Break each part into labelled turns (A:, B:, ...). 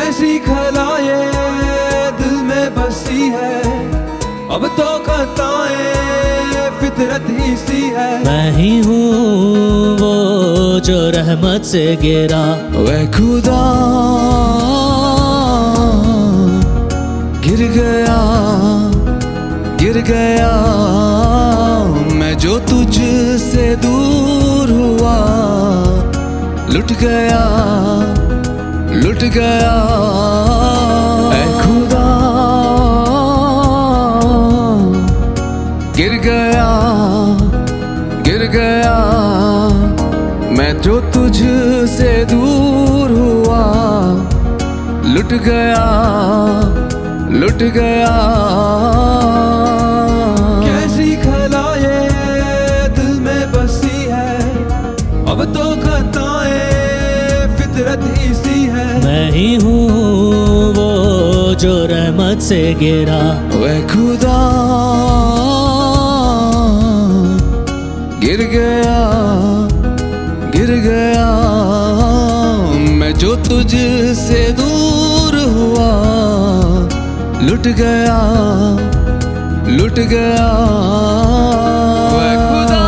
A: कैसी खला ये दिल में बसी है, अब तो खताएं फितरत ही सी है।
B: मैं ही हूँ वो जो रहमत से गिरा,
A: वह खुदा गिर गया, गिर गया। मैं जो तुझसे दूर हुआ, लुट गया, लुट गया। ऐ खुदा गिर गया, गिर गया। मैं जो तुझसे दूर हुआ, लुट गया, लुट गया। कैसी खला ये दिल में बसी है, अब तो खताएं फितरत ही सी है।
B: मैं ही हूँ वो जो रहमत से गिरा,
A: वह खुदा गिर गया, गिर गया। मैं जो तुझसे दूर हुआ, लुट गया, लुट गया। वह खुदा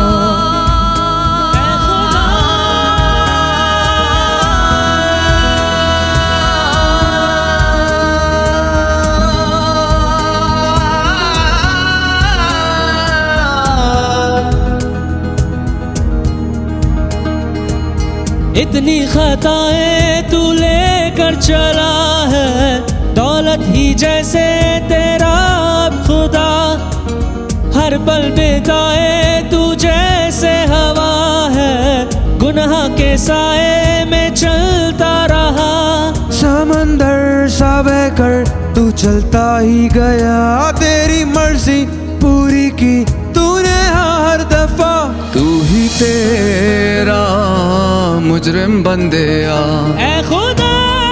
B: इतनी खताएं तू लेकर चला है, दौलत ही जैसे तेरा अब खुदा। हर पल बिताए तू जैसे हवा है, गुनाह के साए में चलता रहा।
A: समंदर सा बहकर तू चलता ही गया, तेरी मर्जी पूरी की तूने हर दफा। तू ही तेरा मुजरिम बंदे आ,
B: ऐ खुदा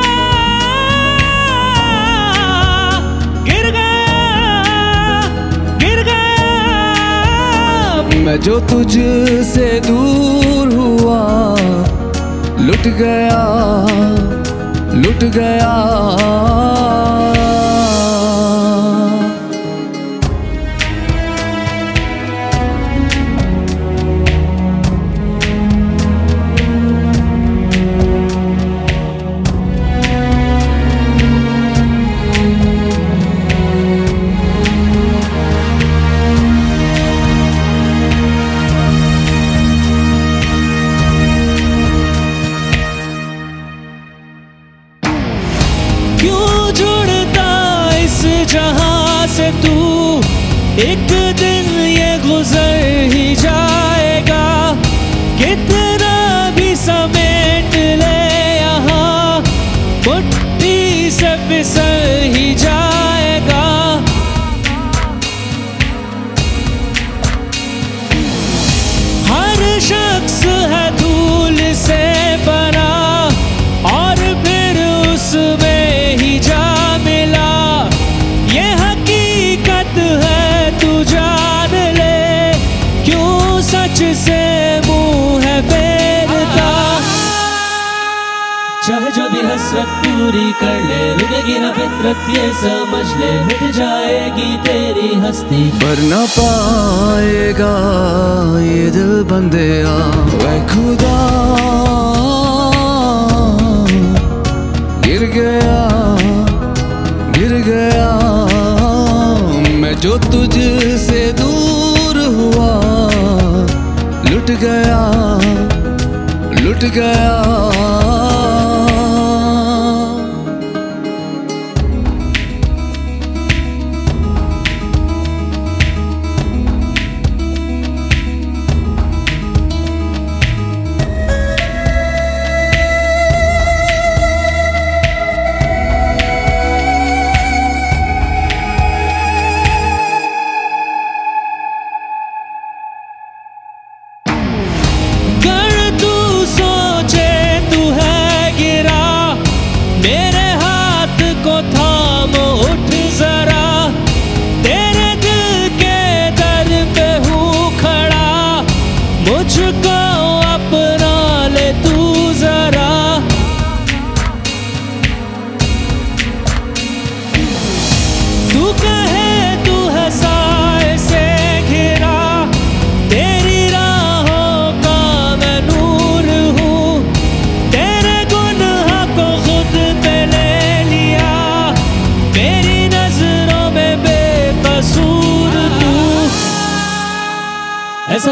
B: गिर गया, गिर गया।
A: मैं जो तुझसे दूर हुआ, लुट गया, लुट गया।
B: क्यों जुड़ता इस जहां से तू, एक दिन ये गुजर ही जाएगा। कितना भी समेट ले यहाँ, मुट्ठी से फिसल ही जाएगा। हर शख्स है धूल से बना, और फिर उसमें ही जा मिला। ये हकीकत है तू जान ले, क्यों सच से मुंह है फेरता। चाहे जो भी हसरत पूरी कर ले, रुकेगी ना फितरत ये समझ ले। मिट जाएगी तेरी हस्ती,
A: पर न पाएगा ये दिल बंदे आ। वह खुदा गिर गया, गिर गया। मैं जो तुझसे दूर हुआ, लुट गया, लुट गया।
B: कर तू सोचे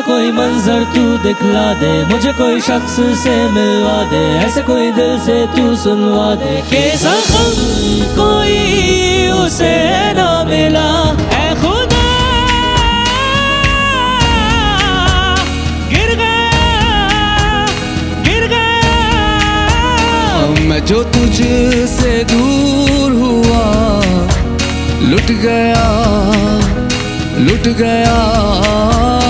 B: कोई मंजर तू दिखला दे, मुझे कोई शख्स से मिलवा दे, ऐसे कोई दिल से तू सुनवा दे कि ज़ख्म कोई उसे ना मिला। ऐ खुदा गिर गया
A: मैं जो तुझसे दूर हुआ, लुट गया